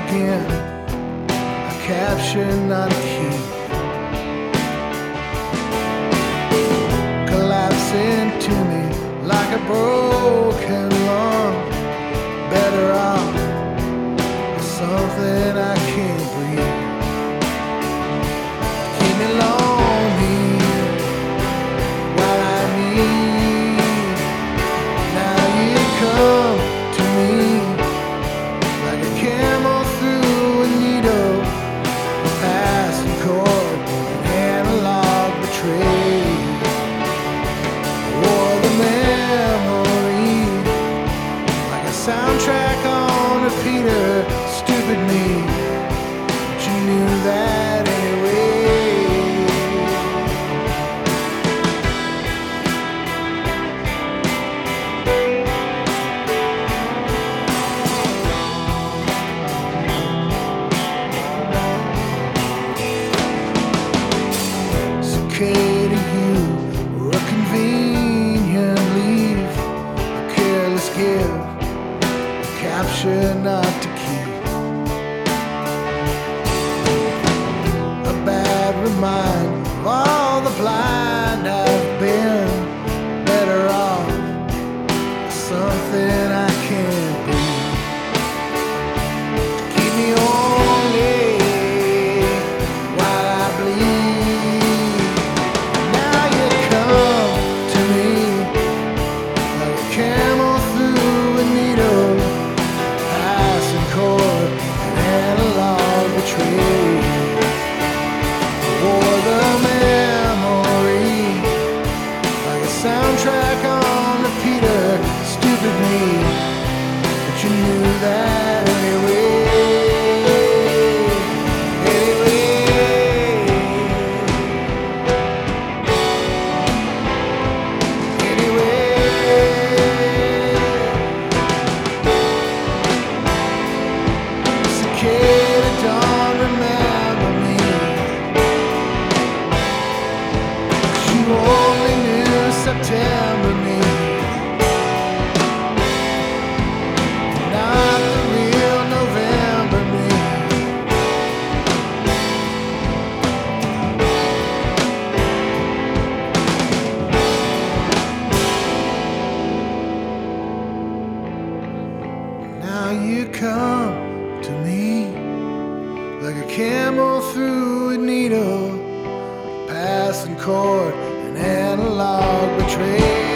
again, a capture, not a key. Collapsing to me like a broken lung. Better off with something I can't breathe. Keep me lonely while I need. Now you come to me like a camel through a needle, a passing cord, an analog betrayed. Wore the memory like a soundtrack on repeater. Stupid me, but you knew that anyway. Cicada, you were a convenient leave, a careless give, a capture not to keep, a bad reminder of all the blind I've been. Better off something I can't be. Keep me only while I bleed. Now you come to me like a camel through a needle, passing cord, an analog betrayed. Wore the memory like a soundtrack on repeater. Stupid me, but you knew that anyway. Cicada, don't remember me, 'cause you only knew September me, not the real November me. Now you come to me like a camel through a needle, passing cord, an analog betrayed.